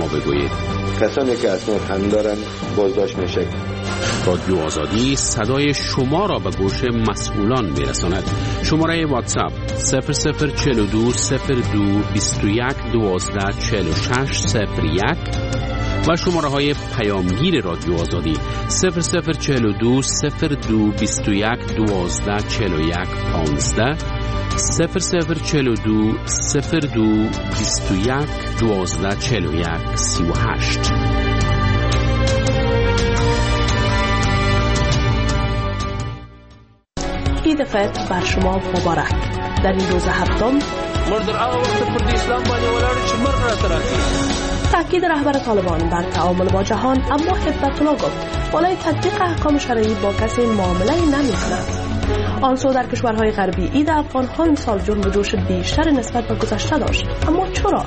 بگویید. کسانی که اسناد هم دارند بازداشت میشه. رادیو آزادی صدای شما را به گوش مسئولان میرساند. شماره واتساپ 0042 02 21 12 46 01 و شماره های پیامگیر رادیو آزادی 0042 02 21 12 41 15 0042 02 21 12 41 38. عید فطر بر شما مبارک. در این روز هفتم مردر آقا وقت پردی اسلام باندې ولاړ چې مرګ راته راځي. تاکید رهبر طالبان بر تعامل با جهان، اما هبت الله گفت بالای تطبیق احکام شرعی با کسی معامله نمی‌کند. آن سو در کشورهای غربی عید افغان‌ها امسال جنب و جوش بیشتر نسبت به گذشته داشت. اما چرا؟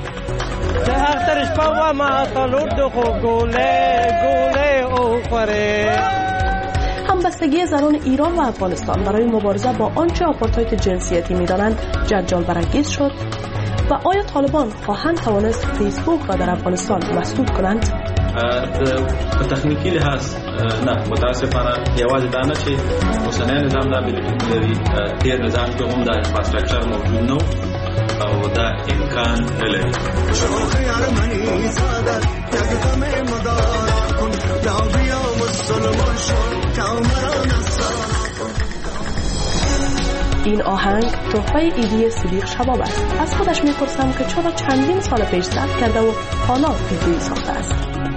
همبستگی زنان ایران و افغانستان برای مبارزه با آنچه آپارتاید جنسیتی می‌دانند جنجال برانگیز شد و آیا طالبان خواهند توانست فیسبوک را در افغانستان مسدود کنند؟ په تخنیکی لحاظ نه، متاسفانه یوازې دا نه چې اوسنی نظام دا بلکې لري، تیر نظام کې هم دا انفراستراکچر موجود نه او دا امکان نه لري. این آهنگ تحفه ایدی صدیق شباب است. از خودش میپرسم که چرا چندین سال پیش ضبط کرده و حالا ویدیویی ساخته است.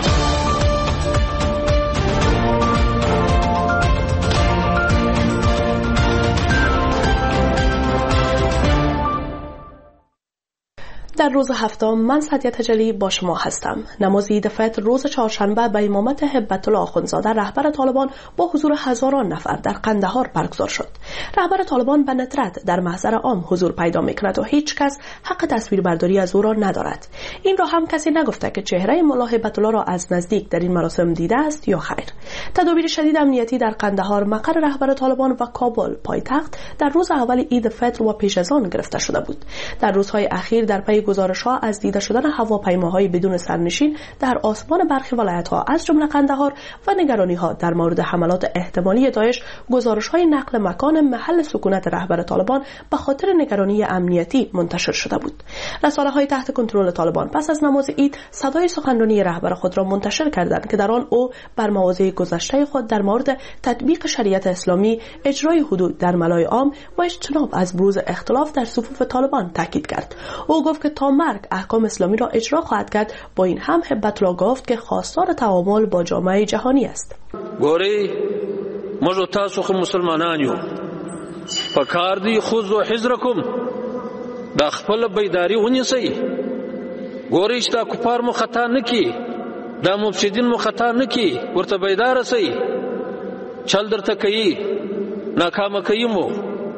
در روز هفتم من سعدیه تجلی با شما هستم. نماز عید فطر روز چهارشنبه به امامت هبت الله آخوندزاده رهبر طالبان با حضور هزاران نفر در قندهار برگزار شد. رهبر طالبان به ندرت در محضر عام حضور پیدا میکند و هیچ کس حق تصویربرداری از او را ندارد. این را هم کسی نگفته که چهره ملا هبت الله را از نزدیک در این مراسم دیده است یا خیر. تدابیر شدید امنیتی در قندهار مقر رهبر طالبان و کابل پایتخت در روز اول عید فطر و پیش از آن گرفته شده بود. در روزهای اخیر در پی گزارش‌ها از دیده شدن هواپیماهای بدون سرنشین در آسمان برخی ولایت‌ها از جمله قندهار و نگرانی‌ها در مورد حملات احتمالی داعش، گزارش‌های نقل مکان محل سکونت رهبر طالبان به خاطر نگرانی امنیتی منتشر شده بود. رسانه‌های تحت کنترل طالبان پس از نماز عید صدای سخنرانی رهبر خود را منتشر کردند که در آن او بر مواضع گذشته خود در مورد تطبیق شریعت اسلامی، اجرای حدود در ملای عام و اجتناب از بروز اختلاف در صفوف طالبان تاکید کرد. او گفت که تا مرگ احکام اسلامی را اجرا خواهد کرد. با این هم هبت الله گفت که خواستار تعامل با جامعه جهانی است. ګوري موږ تاسو خو مسلمانان یو، پکار دی خذوا حذرکم، دا خپل بیداری ونیسئ. ګوري چې دا کفار مو خطا نکي، دا مفسدین مو خطا نکي، ورته بیدار سئ. چل درته کوي ناکام کوي مو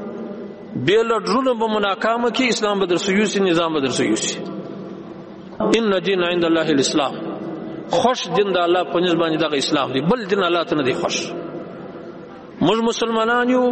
بیل ډرونه به مناکامه کې اسلام بدر سيوسي، نظام بدر سيوسي. ان دین عند الله الاسلام، خوش دین د الله په نسبت باندې د اسلام دی، بل دین الله ته نه دی خوش. موږ مسلمانان یو،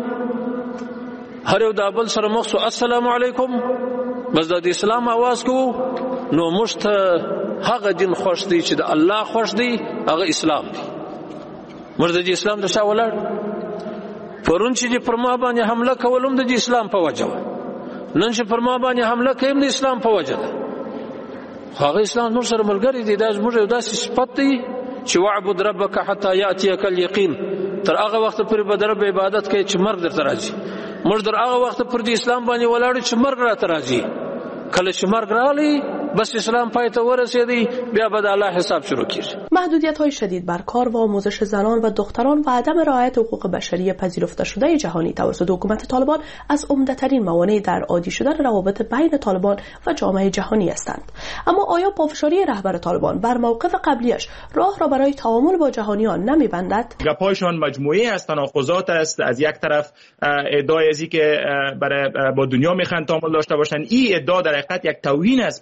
هر یو د بل سره مخ السلام علیکم بس د اسلام आवाज کو، نو موږ ته هغه دین خوش دی چې د الله خوش دی، هغه اسلام دی. موږ د اسلام د شاولار پرون چې پر ما باندې حمله کولم د اسلام په وجه، نن چې پر ما باندې حمله کوي د اسلام په وجه ده. هغه اسلام نور سره ملګری دی، دا زموږ یو داسې صفت دی چې وعبد ربک حتی یاتیک الیقین، تر هغه وخت پورې به د رب عبادت کوي چې مرګ درته راځي. موږ در هغه وخت پر د اسلام باندې ولاړ چې مرګ راته راځي. کله چې مرګ رالی بس اسلام پای ته ورسیدی، بیا به د الله حساب شروع کیږي. محدودیت‌های شدید بر کار و آموزش زنان و دختران و عدم رعایت حقوق بشری پذیرفته شده جهانی توسط حکومت طالبان از عمده‌ترین موانع در عادی شدن روابط بین طالبان و جامعه جهانی هستند. اما آیا پافشاری رهبر طالبان بر موقف قبلیش راه را برای تعامل با جهانیان نمی‌بندد؟ گپ‌هایشان مجموعه از تناقضات است. از یک طرف ادعای ازی که برای با دنیا میخوان تعامل داشته باشند، این ادعا در حقیقت یک توهین است و تمامی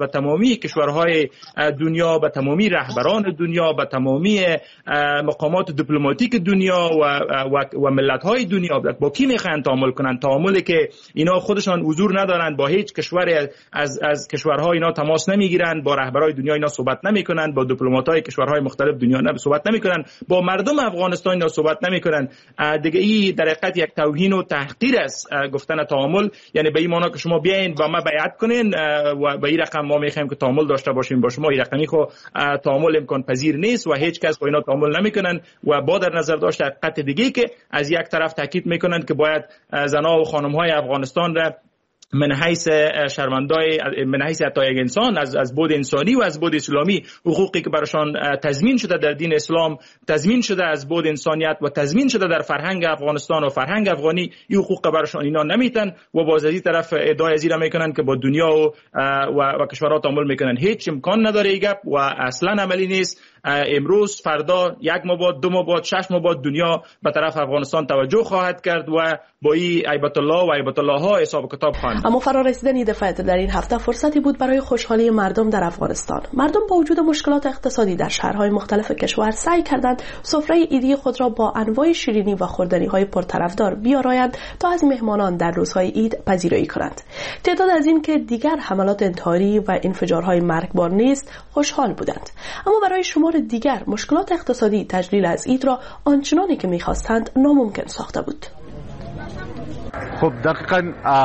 تمامی کشورهای دنیا، به تمامی رهبران دنیا، به تمامی مقامات دیپلماتیک دنیا و ملت‌های دنیا با کی میخوان تعامل کنن؟ تعاملی که اینا خودشان حضور ندارن، با هیچ کشوری از کشورها اینا تماس نمیگیرن، با رهبرای دنیا اینا صحبت نمیکنن، با دیپلمات‌های کشورهای مختلف دنیا صحبت نمیکنن، با مردم افغانستان اینا صحبت نمیکنن. دیگه این در حقیقت یک توهین و تحقیر است گفتن تعامل، یعنی به این معنی که شما بیاین با ما بیعت کنین و به این رقم ما میخوایم که تعامل داشته باشیم با شما. این رقمی خو تعامل امکان پذیر نیست و هیچ کس با اینا تعامل نمیکنن. و با در نظر داشت حقیقت دیگه که از یک طرف تاکید میکنن که باید زنها و خانم‌های افغانستان را من حیث شرمندای، من حیث حتی یک انسان از بود انسانی و از بود اسلامی، حقوقی که براشان تضمین شده در دین اسلام، تضمین شده از بود انسانیت و تضمین شده در فرهنگ افغانستان و فرهنگ افغانی، این حقوق براشان اینا نمیتن و باز از این طرف ادعای زیرا میکنن که با دنیا و کشورها تعامل میکنن. هیچ امکان نداره این گپ و اصلا عملی نیست. امروز فردا 1 ماه بعد 2 ماه بعد 6 ماه بعد دنیا به طرف افغانستان توجه خواهد کرد و با این ایبت الله و ایبت الله ها حساب کتاب خواهند. اما فرارسیدن دفعه در این هفته فرصتی بود برای خوشحالی مردم در افغانستان. مردم با وجود مشکلات اقتصادی در شهرهای مختلف کشور سعی کردند سفره عیدی خود را با انواع شیرینی و خوردنی‌های پرطرفدار بیارایند تا از مهمانان در روزهای عید پذیرایی کنند. تعداد از این که دیگر حملات انتحاری و انفجارهای مرگبار نیست خوشحال بودند. اما برای شمار دیگر مشکلات اقتصادی تجلیل از عید را آنچنانی که می‌خواستند ناممکن ساخته بود. خب دقیقاً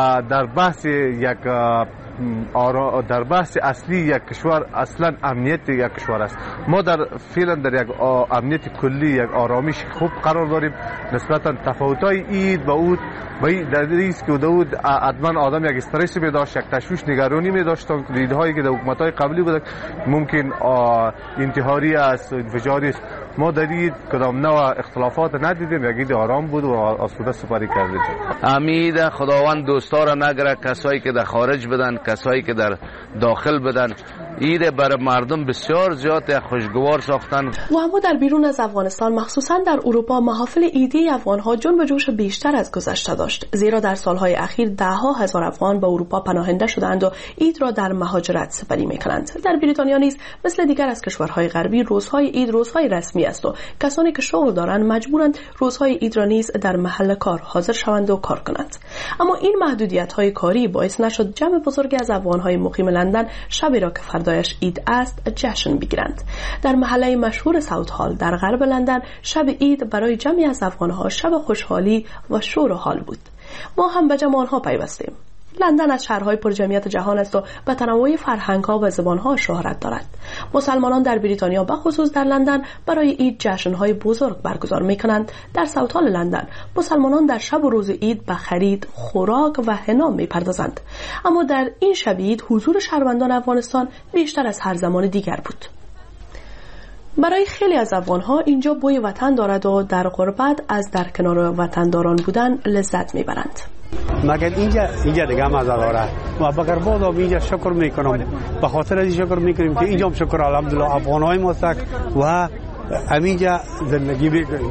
در بحث اصلی یک کشور اصلا امنیت یک کشور است. ما فعلا در یک امنیت کلی، یک آرامش خوب قرار داریم. نسبتا تفاوت‌های عید با اود در ریسک که داود حتما آدم یک استرس می داشت، یک تشویش نگرانی می داشت. دیدهایی که در حکومت‌های قبلی بود ممکن انتحاری است، انفجاری است. ما در عید کدام نوع اختلافات ندیدیم، یک عید آرام بود و آسوده سپری کردیم. امید خداوند دوستا را نگره، کسایی که در خارج بدن، کسایی که در داخل بدن. عید برای مردم بسیار زیاد خوشگوار ساختن. و اما در بیرون از افغانستان، مخصوصا در اروپا، محافل عیدی افغان‌ها جنب و جوش بیشتر از گذشته داشت، زیرا در سالهای اخیر ده‌ها هزار افغان به اروپا پناهنده شدند و عید را در مهاجرت سپری می‌کنند. در بریتانیا نیز مثل دیگر از کشورهای غربی روزهای عید روزهای رسمی است و کسانی که شغل دارند مجبورند روزهای عید را نیز در محل کار حاضر شوند و کار کنند. اما این محدودیت‌های کاری باعث نشد جمع بزرگی از افغان‌های مقیم لندن شبی را که فردایش عید است جشن بگیرند. در محله مشهور ساوت هال در غرب لندن شب عید برای جمعی از افغان‌ها شب خوشحالی و شور و حال بود. ما هم به جمع آنها پیوستیم. لندن از شهرهای پرجمعیت جهان است و به تنوع فرهنگ‌ها و زبان‌ها شهرت دارد. مسلمانان در بریتانیا به خصوص در لندن برای عید جشن‌های بزرگ برگزار می‌کنند. در ساوت هال لندن مسلمانان در شب و روز عید به خرید، خوراک و حنا می‌پردازند. اما در این شب عید حضور شهروندان افغانستان بیشتر از هر زمان دیگر بود. برای خیلی از افغان‌ها اینجا بوی وطن دارد و در غربت از در کنار وطنداران بودن لذت می‌برند. مگر اینجا دیگه مزه داره. ما بگر بازم اینجا شکر میکنم، به خاطر از شکر میکنیم که اینجا هم شکر الحمدلله افغانای ما است و همینجا زندگی میکنیم.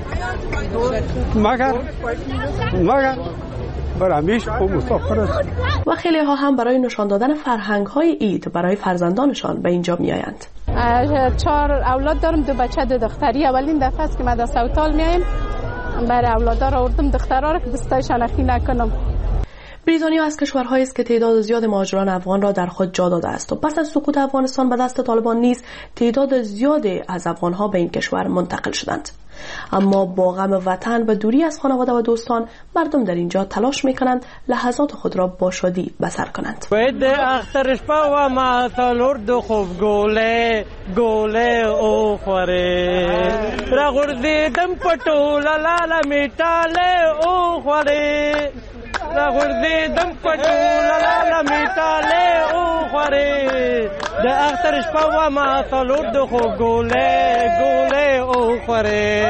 مگر برایش خوب مسافر است. و خیلی ها هم برای نشان دادن فرهنگ های عید برای فرزندانشان به اینجا میآیند. 4 اولاد دارم، 2 بچه 2 دختری. اولین دفعه است که ما در ساوت هال میایم. برای اولادها را آوردم، دخترها را که دستایشان اخی نکنم. بریتانیا از کشورهایی است که تعداد زیاد مهاجران افغان را در خود جا داده است و پس از سقوط افغانستان به دست طالبان نیز تعداد زیادی از افغانها به این کشور منتقل شدند. اما با غم وطن و دوری از خانواده و دوستان مردم در اینجا تلاش میکنند لحظات خود را با شادی بسر کنند. بده اخترش پا و معطالور دو خوب گوله او خوره را غرزیدم پتول لالا میتاله او خوره را غرزیدم پتول لالا میتاله او خوره ده اخترش پا و معطالور دو خوب گوله او خوره.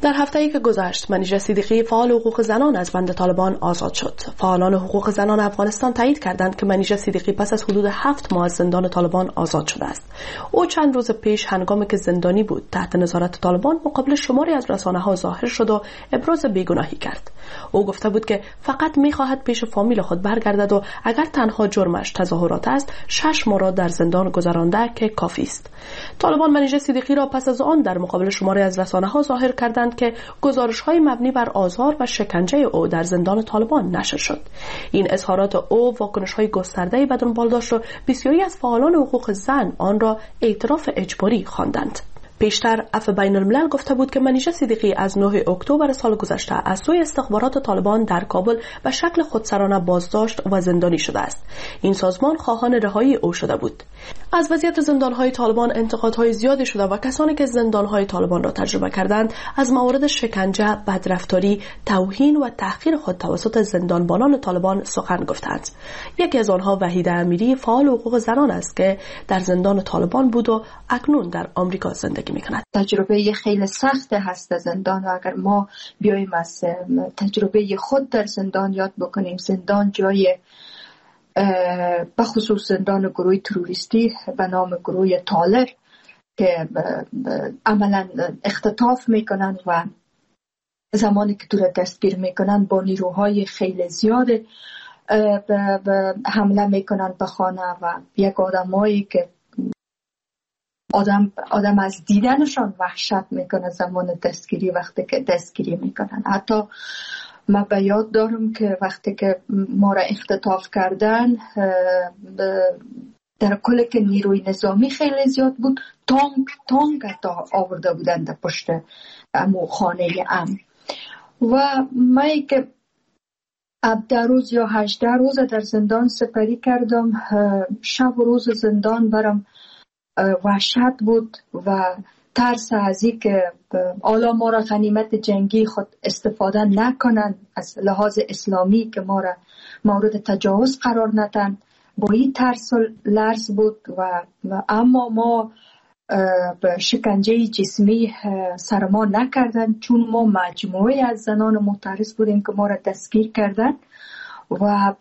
در هفته‌ای که گذشت منیژه صدیقی فعال حقوق زنان از بند طالبان آزاد شد. فعالان حقوق زنان افغانستان تایید کردند که منیژه صدیقی پس از حدود 7 ماه از زندان طالبان آزاد شده است. او چند روز پیش هنگامی که زندانی بود تحت نظارت طالبان مقابل شماری از رسانه‌ها ظاهر شد و ابراز بیگناهی کرد. او گفته بود که فقط می‌خواهد پیش فامیل خود برگردد و اگر تنها جرمش تظاهرات است 6 ماه را در زندان گذرانده که کافی است. طالبان منیژه صدیقی را پس از آن در مقابل شماری از رسانه‌ها ظاهر کردند که گزارش‌های مبنی بر آزار و شکنجه او در زندان طالبان نشر شد. این اظهارات او واکنش‌های گسترده‌ای به دنبال داشت و بسیاری از فعالان حقوق زن آن را اعتراف اجباری خواندند. پیشتر عفو بین الملل گفته بود که منیژه صدیقی از 9 اکتبر سال گذشته از سوی استخبارات طالبان در کابل به شکل خودسرانه بازداشت و زندانی شده است. این سازمان خواهان رهایی او شده بود. از وضعیت زندان‌های طالبان انتقادهای زیادی شده و کسانی که زندان‌های طالبان را تجربه کردند از موارد شکنجه، بدرفتاری، توهین و تحقیر خود توسط زندانبانان طالبان سخن گفتند. یکی از آنها وحیده امیری فعال حقوق زنان است که در زندان طالبان بود و اکنون در آمریکا زندگی می‌کند. تجربه خیلی سخت هست زندان و اگر ما بیایم از تجربه خود در زندان یاد بکنیم، زندان جای به خصوص زندان گروه تروریستی به نام گروه تالر که عملا اختطاف میکنند و زمانی که تو را دستگیر میکنند با نیروهای خیلی زیاد حمله میکنند به خانه و یک آدمایی که آدم از دیدنشان وحشت میکنه زمان دستگیری، وقتی که دستگیری میکنن. حتی من به یاد دارم که وقتی که ما را اختطاف کردن در کل که نیروی نظامی خیلی زیاد بود، تانک آورده بودن در پشت امو خانه ام و من که 17 روز یا 18 روز در زندان سپری کردم. شب و روز زندان برام وحشت بود و ترس از این که حالا ما را غنیمت جنگی خود استفاده نکنن، از لحاظ اسلامی که ما را مورد تجاوز قرار ندن، با این ترس و لرز بود و اما ما به شکنجه جسمی سر ما نکردن، چون ما مجموعه از زنان معترض بودیم که ما را دستگیر کردن و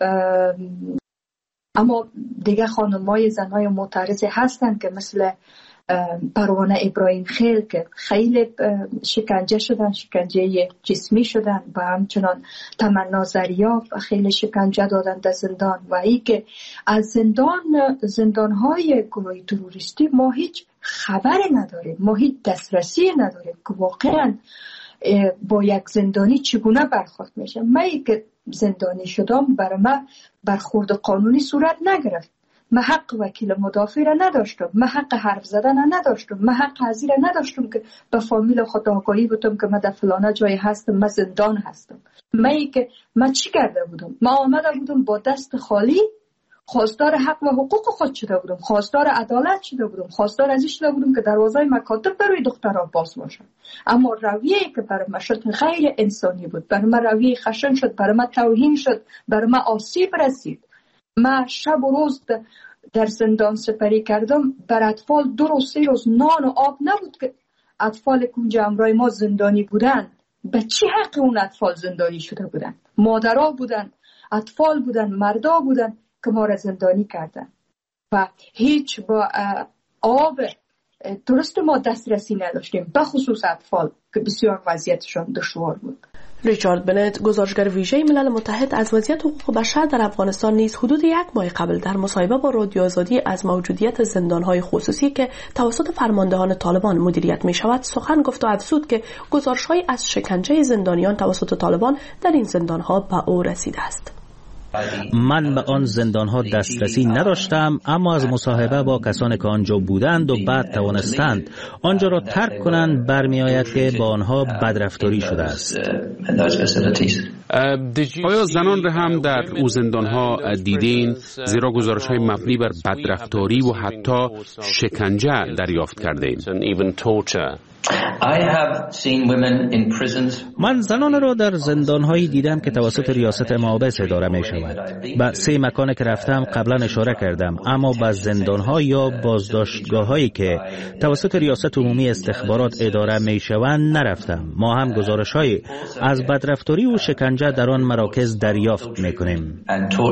اما دیگه خانمای زنای معترض هستن که مثل پروانه ابراهیم خیل که خیلی شکنجه شدن، شکنجه جسمی شدن و همچنان تمنا زریاب خیلی شکنجه دادن در زندان و ای که از زندانهای گروه تروریستی ما هیچ خبری نداریم، ما هیچ دسترسی نداریم که واقعا با یک زندانی چگونه برخورد میشه. من که زندانی شدم برای من برخورد قانونی صورت نگرفت. من حق وکیل مدافع را نداشتم، من حق حرف زدن را نداشتم، من حق حاضر را نداشتم که به فامیل خود آگاهی بدم که من در فلانه جای هستم، من زندان هستم. من چی کرده بودم؟ من آمده بودم با دست خالی، خواستار حق و حقوق خود شده بودم، خواستار عدالت شده بودم، خواستار از این شده بودم که دروازه مکاتب برای دخترها باز باشد. اما رویه‌ای که برای من شد غیر انسانی بود، برای من رویه خشن شد، برای من توهین شد، برای من آسیب رسید. من شب و روز در زندان سپری کردم. بر اطفال 2 روز 3 روز نان و آب نبود که اطفال کنجا همراه ما زندانی بودن. به چی حق اون اطفال زندانی شده بودن؟ مادرها بودن، اطفال بودن، مردا بودن که ما را زندانی کردن و هیچ با آب درست ما دسترسی نداشتیم، به خصوص اطفال که بسیار وضعیتشان دشوار بود. ریچارد بنت، گزارشگر ویژه ملل متحد از وضعیت حقوق بشر در افغانستان نیز حدود 1 ماه قبل در مصاحبه با رادیو آزادی از موجودیت زندان‌های خصوصی که توسط فرماندهان طالبان مدیریت می‌شود سخن گفت و افزود که گزارش‌هایی از شکنجه زندانیان توسط طالبان در این زندان‌ها به او رسیده است. من به آن زندان‌ها دسترسی نداشتم، اما از مصاحبه با کسانی که آنجا بودند و بعد توانستند آنجا را ترک کنند برمی‌آید که با آنها بدرفتاری شده است. آیا زنان را هم در او زندان‌ها دیدین؟ زیرا گزارش‌های مبنی بر بدرفتاری و حتی شکنجه دریافت کردیم. من زنان را در زندان‌هایی دیدم که توسط ریاست مابس اداره می‌شود. به 3 مکان که رفتم قبلا اشاره کردم، اما به زندان‌ها یا بازداشتگاه‌هایی که توسط ریاست عمومی استخبارات اداره می‌شوند نرفتم. ما هم گزارش‌هایی از بدرفتاری و شکنجه در آن مراکز دریافت می‌کنیم.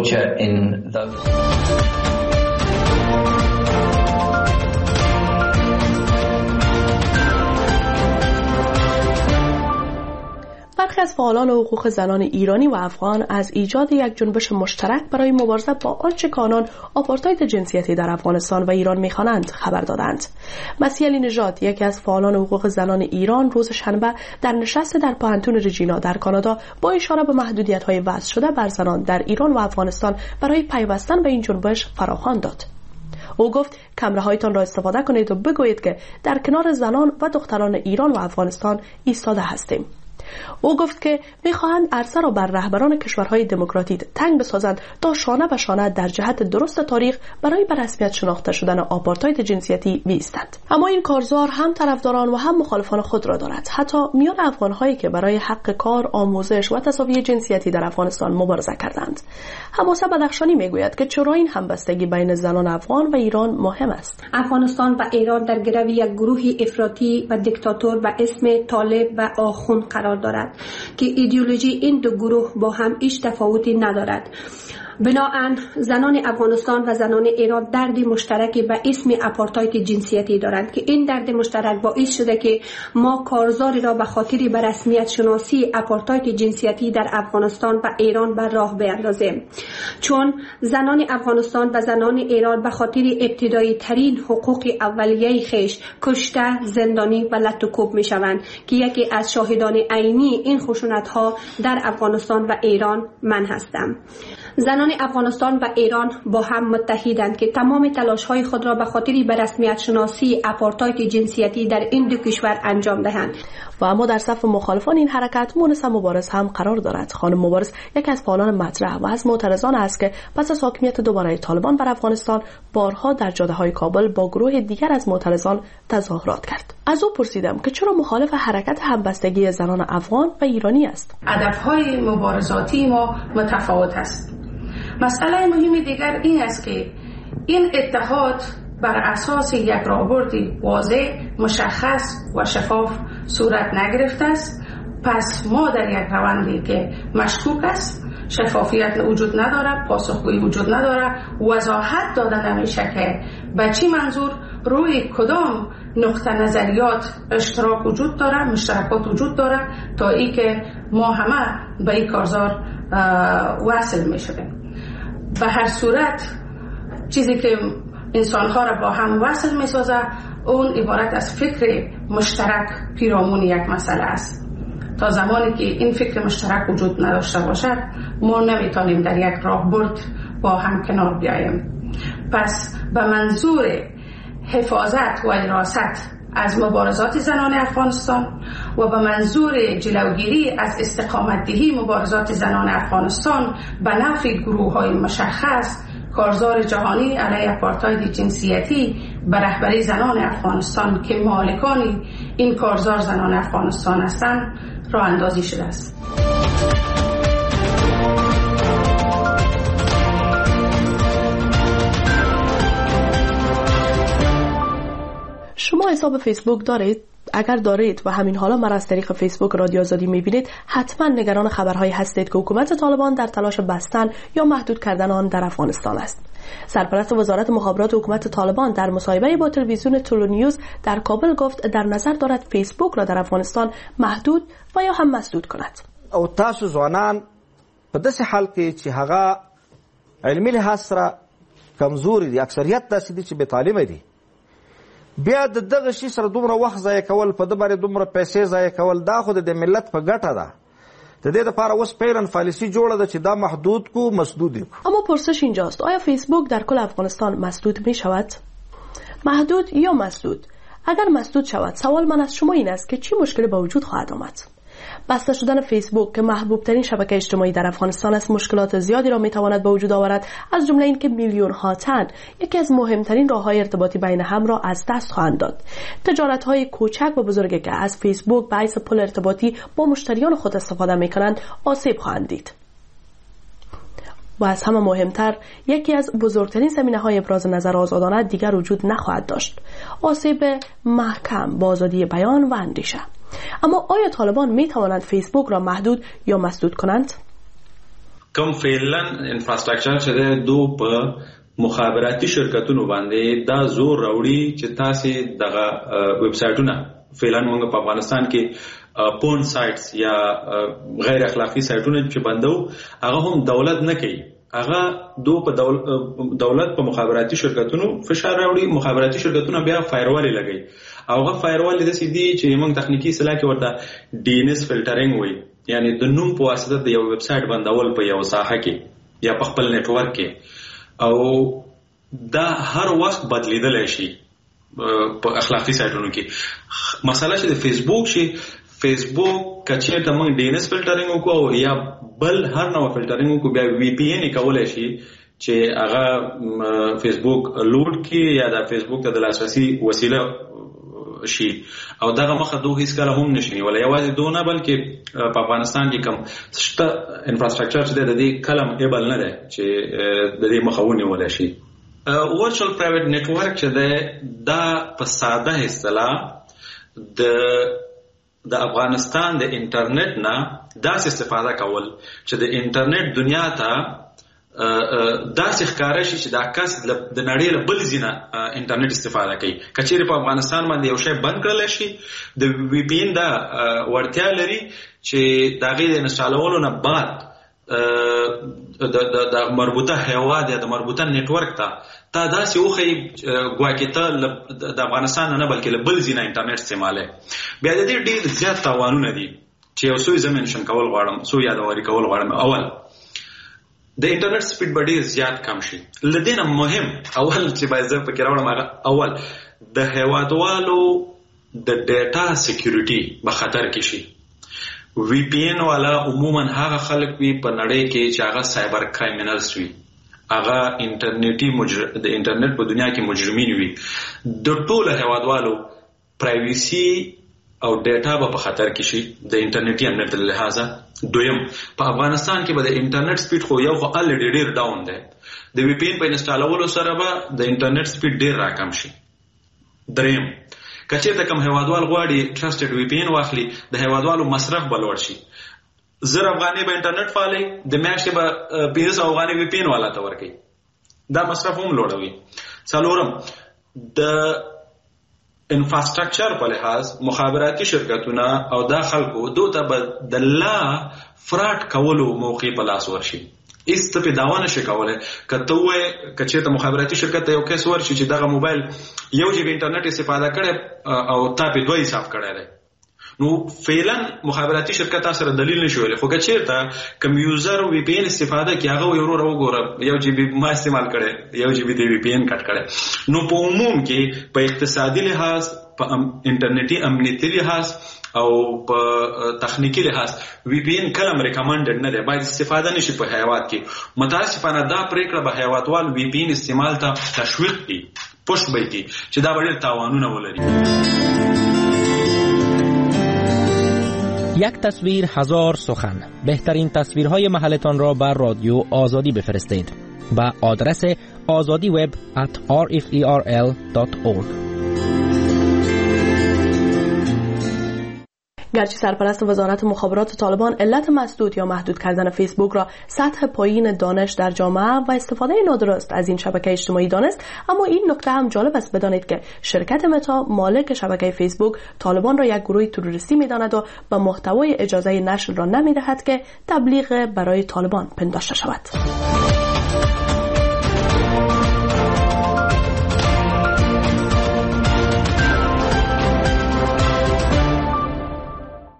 برخی از فعالان حقوق زنان ایرانی و افغان از ایجاد یک جنبش مشترک برای مبارزه با آنچه که آنان آپارتاید جنسیتی در افغانستان و ایران می‌خوانند خبر دادند. مسیح علی نژاد، یکی از فعالان حقوق زنان ایران، روز شنبه در نشست در پانتون رجینا در کانادا با اشاره به محدودیت‌های وضع شده بر زنان در ایران و افغانستان برای پیوستن به این جنبش فراخوان داد. او گفت کمره‌هایتان را استفاده کنید و بگویید که در کنار زنان و دختران ایران و افغانستان ایستاده هستیم. او گفت که می‌خواهند عرصه را بر رهبران کشورهای دموکراتیک تنگ بسازند تا شانه به شانه در جهت درست تاریخ برای به رسمیت شناخته شدن آپارتاید جنسیتی بایستند. اما این کارزار هم طرفداران و هم مخالفان خود را دارد. حتی میان افغان‌هایی که برای حق کار، آموزش و تساوی جنسیتی در افغانستان مبارزه کردند. حماسه بدخشانی میگوید که چرا این همبستگی بین زنان افغان و ایران مهم است. افغانستان و ایران در گرو یک گروه افراطی و دیکتاتور به اسم طالب و آخوند قرار دارد که ایدئولوژی این دو گروه با هم هیچ تفاوتی ندارد. بنابراین زنان افغانستان و زنان ایران درد مشترکی به اسم آپارتاید جنسیتی دارند که این درد مشترک باعث شده که ما کارزاری را به خاطر به رسمیت شناسی آپارتاید جنسیتی در افغانستان و ایران بر راه بیاندازیم، چون زنان افغانستان و زنان ایران به خاطر ابتدایی ترین حقوق اولیه خیش کشته، زندانی و لطوکوب می شوند که یکی از شاهدان عینی این خشونت ها در افغانستان و ایران من هستم. زنان افغانستان و ایران با هم متحدند که تمام تلاش‌های خود را به خاطر به رسمیت شناسی آپارتاید جنسیتی در این دو کشور انجام دهند. و اما در صف مخالفان این حرکت مونس مبارز هم قرار دارد. خانم مبارز یکی از فعالان مطرح و از معترضان است که پس از حاکمیت دوباره طالبان بر افغانستان بارها در جاده‌های کابل با گروه دیگر از معترضان تظاهرات کرد. از او پرسیدم که چرا مخالف حرکت همبستگی زنان افغان و ایرانی است. هدف‌های مبارزاتی ما متفاوت است. مسئله مهم دیگر این است که این اتحاد بر اساس یک راهبرد واضح، مشخص و شفاف صورت نگرفته است. پس ما در یک روندی که مشکوک است، شفافیت وجود نداره، پاسخگویی وجود نداره، وضاحت داده نمیشه که به چی منظور روی کدام نقطه نظریات اشتراک وجود داره، مشترکات وجود داره، تا ای که ما همه به این کارزار وصل میشویم. به هر صورت چیزی که انسانها را با هم وصل میسازه اون عبارت از فکر مشترک پیرامون یک مسئله است. تا زمانی که این فکر مشترک وجود نداشته باشد ما نمیتونیم در یک راهبرد با هم کنار بیاییم. پس به منظور حفاظت و حراست از مبارزات زنان افغانستان و به منظور جلوگیری از استقامت دهی مبارزات زنان افغانستان به نفع گروه‌های مشخص، کارزار جهانی علیه آپارتاید جنسیتی به رهبری زنان افغانستان که مالکان این کارزار زنان افغانستان هستند راه اندازی شده است. شما حساب فیسبوک دارید؟ اگر دارید و همین حالا مرا از طریق فیسبوک رادیو آزادی میبینید، حتما نگران خبرهایی هستید که حکومت طالبان در تلاش بستن یا محدود کردن آن در افغانستان است. سرپرست وزارت مخابرات حکومت طالبان در مصاحبه با تلویزیون تولو نیوز در کابل گفت در نظر دارد فیسبوک را در افغانستان محدود و یا هم مسدود کند. او تاسو ځوانان په داسې حال کې چې هغه علمي لحاظ سره کمزوري دي، اکثریت داسې دي چې بې تعلیمه دي، بیا د دغه شي سره دومره وخت ضایع کول، په ده باندې دومره پیسې ضایع کول، دا خو د ملت په ګټه ده. د دې لپاره اوس پیرن پالیسی جوړه ده چې دا محدود کو مسدود کو. اما پرسش اینجاست، آیا فیسبوک در کل افغانستان مسدود می شود؟ محدود یا مسدود؟ اگر مسدود شود، سوال من از شما این است که چی مشکلی به وجود خواهد آمد؟ بسته شدن فیسبوک که محبوب ترین شبکه اجتماعی در افغانستان است مشکلات زیادی را میتواند به وجود آورد، از جمله اینکه میلیون ها تن یکی از مهمترین راه‌های ارتباطی بین هم را از دست خواهند داد. تجارت‌های کوچک و بزرگی که از فیسبوک به حیث پل ارتباطی با مشتریان خود استفاده می‌کنند آسیب خواهند دید. و از همه مهمتر، یکی از بزرگترین زمینه‌های ابراز نظر آزادانه دیگر وجود نخواهد داشت: آسیب محکم با آزادی بیان و اندیشه. اما آیا طالبان می توانند فیسبوک را محدود یا مسدود کنند؟ کوم فعلا انفراستراکچر چې دو په مخابراتي شرکتونو باندې دا زور راوړي چې تاسو دغه ویب سایټونه فعلا موږ په افغانستان کې پون سایټس یا غیر اخلاقی سایټونه چې بندو هغه هم دولت نه کوي، هغه دو په دولت په مخابراتي شرکتونو فشار راوړي، مخابراتي شرکتونه بیا فایروال لګي او هغه فایروال د سیدي چې موږ تخنیکی اصطلاح کې ورته ډي ان اس فلټرینګ وایي، یعنی د نوم په واسطه د یو ویب سایټ بندول په یو ساحه کې یا په خپل نت ورک کې، او دا هر وخت بدلیدل شي په اخلاقی سایټونو کې. مسله چې د فیسبوک شي، فیسبوک کچې ته موږ ډي ان اس فلټرینګ وکړو یا بل هر نوع فلټرینګ وکړو، بیا وی پی ان کولای شي چې هغه فیسبوک لوډ کړي یا د فیسبوک ته د لاسرسي وسیله شي، او دغه مخه دوه هیڅ کله هم نشي ولا یوازې دونه بلکې په افغانستان کې کوم شته انفراستراکچر چې د دې کلم ایبل نه ده چې د دې مخاوني ولا شي. ورچوال پرایویټ نتورک چې دا په ساده اصطلاح د افغانستان د انټرنیټ نه داسې استفاده کول چې د انټرنیټ دنیا ته داسې ښکاره شي چې دا کس د نړۍ له بل ځینه انټرنیټ استفاده کوي. کچېرې په افغانستان باندې یو شی بند کړلی شي، د وی پی ان دا وړتیا لري چې د هغې د انسټالولو نه بعد د مربوطه هیواد یا د مربوطه نیټورک ته داسې وښیي ګواکې ته د افغانستان نه بلکې له بل ځینه انټرنیټ استعمالوي. بیا د دې ډېر زیات تاوانونه دي چې یو څو یې زه منشن کول غواړم، څو یادواري کول غواړم. اول د انټرنیټ سپیډ به ډېر زیات کم شي. له دې نه مهم اول چې باید زه پکې راوړم هغه اول د هیوادوالو د ډیټا سکیورټي به خطر کې شي. وی پی ان والا عموما هغه خلک وي په نړۍ کې چې هغه سایبر کرایمینلز وي، هغه د انټرنیټ په دنیا کې مجرمین وي. د ټولو هیوادوالو پرایویسي او ډیټا به په خطر کې شي د انټرنیټي امنیت له لحاظه. دویم، په افغانستان کې به د انټرنیټ سپیډ خو یو خو الریډي ډېر ډاون دی، د وی پی ان په انسټالولو سره به د انټرنیټ سپیډ ډېر راکم شي. دریم، کچېرته کوم هیوادوال غواړي ټرسټډ وی پی ان واخلي، د هیوادوالو مصرف به لوړ شي. 1000 افغانۍ به انټرنیټ فعالوي، د میاشتې به 500 افغانۍ وی پی ان والا ته ورکوي، دا مصرف هم لوړوي. څلورم، د انفراستراکچر په لحاظ مخابراتي شرکتونه او دا خلکو دوی ته به د لا فراډ کولو موقع په لاس ورشي. هیڅ ته پې دعوا نشي کولی. که ته ووایې که چېرته مخابراتي شرکت ته یو کیس ورشي چې دغه موبایل 1 جی بي انټرنیټ استفاده کړی او تا پې 2 حساب کړی دی، نو فعلا مخابراتي شرکت تاسو سره دلیل نشي ویلی. خو که چېرته کوم یوزر وی پی ان استفاده کوي هغه وایي وروره وګوره 1 جی بي ما استعمال کړی، 1 جی بي د وی پی ان کټ کړی. نو په عموم کې په اقتصادي لحاظ، په انټرنیټي امنیتي لحاظ او په تخنیکی لحاظ وی پی ان کلم ریکمنډډ نه دی، باید استفاده نشي په هیواد کې. متاسفانه دا پریکړه به هیوادوال وی پی ان استعمال ته تشویق کړي، پوش به کړي چې دا به ډېر تاوانونه ولري. یک تصویر هزار سخن. بهترین تصویرهای محلتان را بر رادیو آزادی بفرستید به آدرس azadiweb@rferl.org. گرچه سرپرست وزارت مخابرات طالبان علت مسدود یا محدود کردن فیسبوک را سطح پایین دانش در جامعه و استفاده نادرست از این شبکه اجتماعی دانست، اما این نکته هم جالب است بدانید که شرکت متا مالک شبکه فیسبوک طالبان را یک گروه تروریستی می‌داند و به محتوای اجازه نشر را نمی‌دهد که تبلیغ برای طالبان پنداشته شود.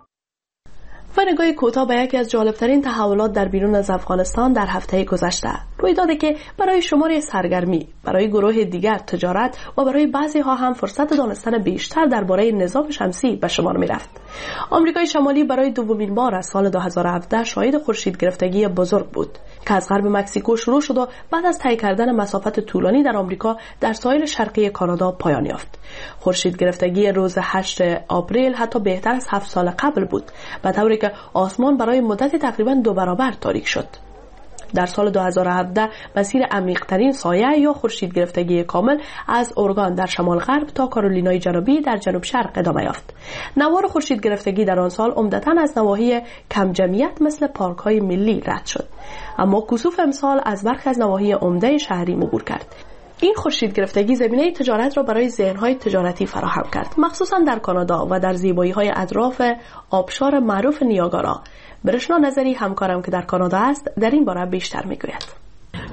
و نگاهی کوتاه به یکی از جالبترین تحولات در بیرون از افغانستان در هفته گذشته. رویدادی که برای شماری سرگرمی، برای گروه دیگر تجارت و برای بعضی ها هم فرصت دانستن بیشتر درباره نظام شمسی به شمار می رفت. آمریکای شمالی برای دومین بار از سال 2017 شاهد خورشید گرفتگی بزرگ بود که از غرب مکزیکو شروع شد و بعد از طی کردن مسافت طولانی در آمریکا در ساحل شرقی کانادا پایان یافت. خورشید گرفتگی روز 8 آپریل حتی بهتر از 7 سال قبل بود، به طوری که آسمان برای مدت تقریباً 2 برابر تاریک شد. در سال 2017 مسیر عمیق‌ترین سایه یا خورشید گرفتگی کامل از اورگان در شمال غرب تا کارولینای جنوبی در جنوب شرق ادامه یافت. نوار خورشید گرفتگی در آن سال عمدتاً از نواحی کم جمعیت مثل پارک‌های ملی رد شد، اما کسوف امسال از برخی از نواحی عمده شهری عبور کرد. این خورشید گرفتگی زمینه تجارت را برای ذهن‌های تجارتی فراهم کرد، مخصوصاً در کانادا و در زیبایی‌های اطراف آبشار معروف نیاگارا. برشنا نظری همکارم که در کانادا است در این باره بیشتر میگوید.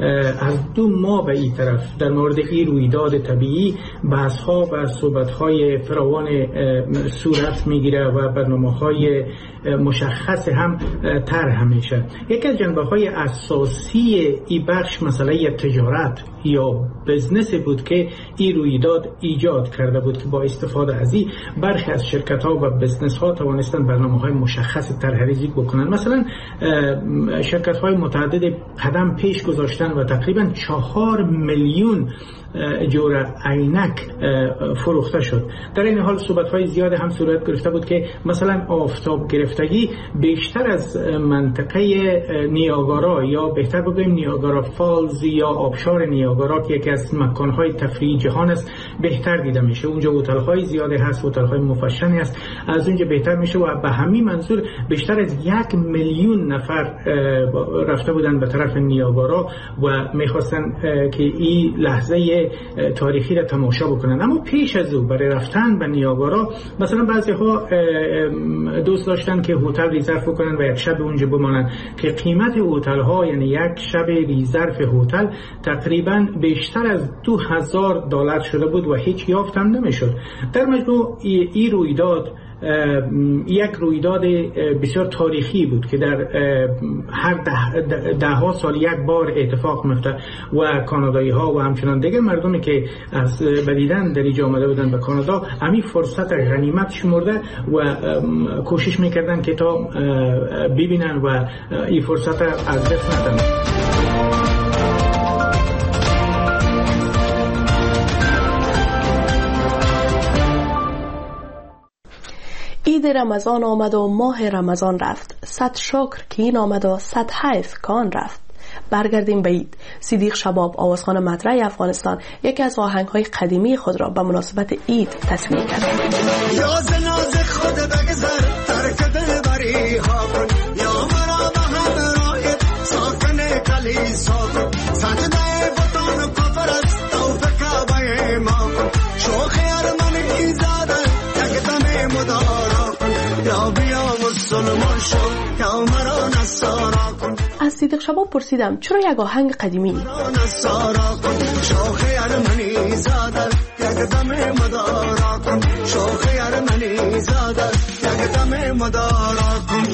از 2 ماه به این طرف در مورد این رویداد طبیعی بحث‌ها و صحبت‌های فراوان صورت میگیره و برنامه‌های مشخص هم طرح میشه. یکی از جنبه‌های اساسی این بخش مسئله تجارت یا بزنس بود که این رویداد ایجاد کرده بود که با استفاده از این برخی از شرکت‌ها و بزنس‌ها توانستن برنامه‌های مشخص طرح‌ریزی بکنن. مثلا شرکت‌های متعدد قدم پیش گذاشتن و تقریبا 4 میلیون جور عینک فروخته شد. در این حال صحبت‌های زیاد هم صورت گرفته بود که مثلا آفتاب گرفتگی بیشتر از منطقه نیاگارا یا بهتر بگوییم نیاگارا فالز یا آبشار نیاگارا که یکی از مکان‌های تفریحی جهان است بهتر دیده میشه. اونجا هتل‌های زیادی هست، هتل‌های مفشنی هست، از اونجا بهتر میشه و به همین منظور بیشتر از 1 میلیون نفر رفته بودن به طرف نیاگارا و می‌خواستن که این لحظه تاریخی را تماشا بکنن. اما پیش از او برای رفتن به نیاگارا مثلا بعضی ها دوست داشتن که هتل ریزرو بکنن و یک شب اونجا بمانن که قیمت هتل ها یعنی یک شب ریزرو هتل تقریبا بیشتر از $2000 شده بود و هیچ یافت هم نمیشد. در مجموع این رویداد یک رویداد بسیار تاریخی بود که در هر ده سال یک بار اتفاق میفته و کانادایی ها و همچنان دیگر مردمی که از بدیدن در اینجا آمده بودن به کانادا همین فرصت غنیمت شمرده و کوشش میکردن که تا ببینن و این فرصت از دست ندن. عید رمضان آمد و ماه رمضان رفت، 100 شکر که این آمد و 100 حیف که آن رفت. برگردیم به عید. صدیق شباب آوازخوان مطرح افغانستان یکی از آهنگ‌های قدیمی خود را به مناسبت عید تصویر کرد. یا زناز خود بگذر ترک دل بری ها کن، یا مرا به همراهت ساکن کلیسا کن، سجده بطان کفر است توفه کعبه ما کن، شوخ ارمن ایزاده یک دم مدارا کن، یا بیا مسلمان شو یا مرا نصارا کن. از صدیق شباب پرسیدم چرا یک آهنگ قدیمی؟ نصارا کن، شوخ ارمنی زاده یک دم مدارا کن، شوخ ارمنی زاده یک دم مدارا کن.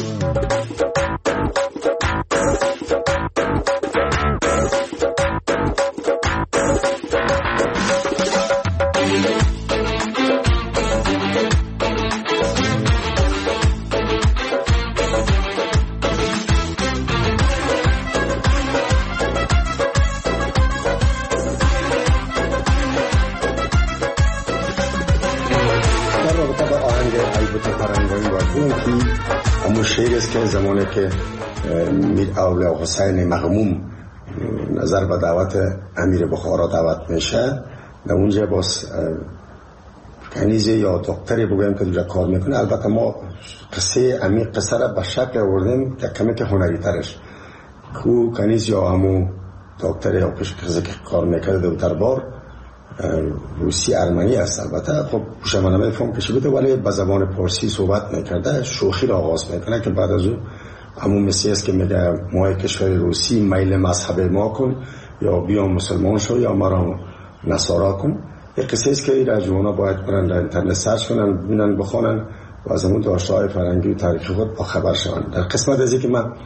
شعر است که زمانی که میر اولیاء حسین مغموم نظر به دعوت امیر بخارا دعوت میشه، در اونجا باز کنیزی یا دکتری بگویم که اونجا کار میکنه. البته ما قصه عمیق قصه را به شکل آوردیم که کمی که هنری ترش کو کنیز یا همو دکتر یا کسی که کار میکرده در دربار روسی ارمنی است. البته خب شما نمیفهم کشی بوده ولی به زبان پارسی صحبت میکرده، شوخی را آغاز میکنه که بعد از اون همون مثلی است که میگه ما کشور روسی میل مذهب ما کن یا بیا مسلمان شو یا مرا نصارا کن. یک قصه است که این جوانا باید برن در اینترنت سرچ کنن، ببینن، بخونن و از همون داشته‌های فرهنگی و تاریخی خود با خبر شون. در قسمت از اینکه من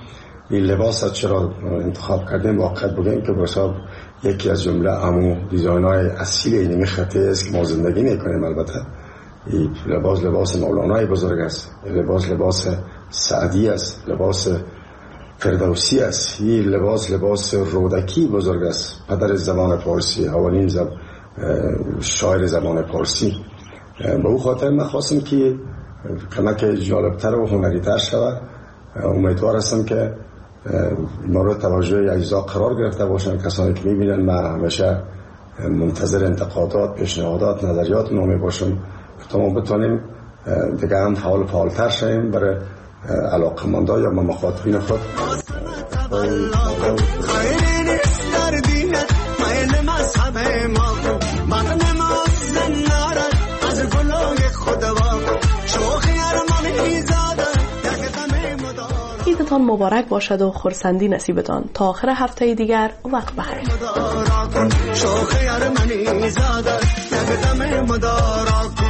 این لباس چرا انتخاب کردیم واقعا بگیم که بساب یکی از جمله امو دیزاین‌های اصیل این خطه است که ما زندگی میکنیم. البته این لباس مولانای بزرگ است، لباس سعدی است، لباس فردوسی است، این لباس رودکی بزرگ است، پدر زبان پارسی، اولین شاعر زبان پارسی. به او خاطر من خواستم که کمک جالبتر و هنری‌تر شود. امیدوار هستم که مورد توجه اجزا قرار گرفته باشن. کسانی که میبینن من همیشه منتظر انتقادات، پیشنهادات، نظریات نامی باشم تا ما بتونیم دیگه هم فعالتر شویم برای علاقه‌مندان یا مخاطبین خود. عیدتان مبارک باشد و خرسندی نصیبتان. تا آخر هفته دیگر وقت بخیر.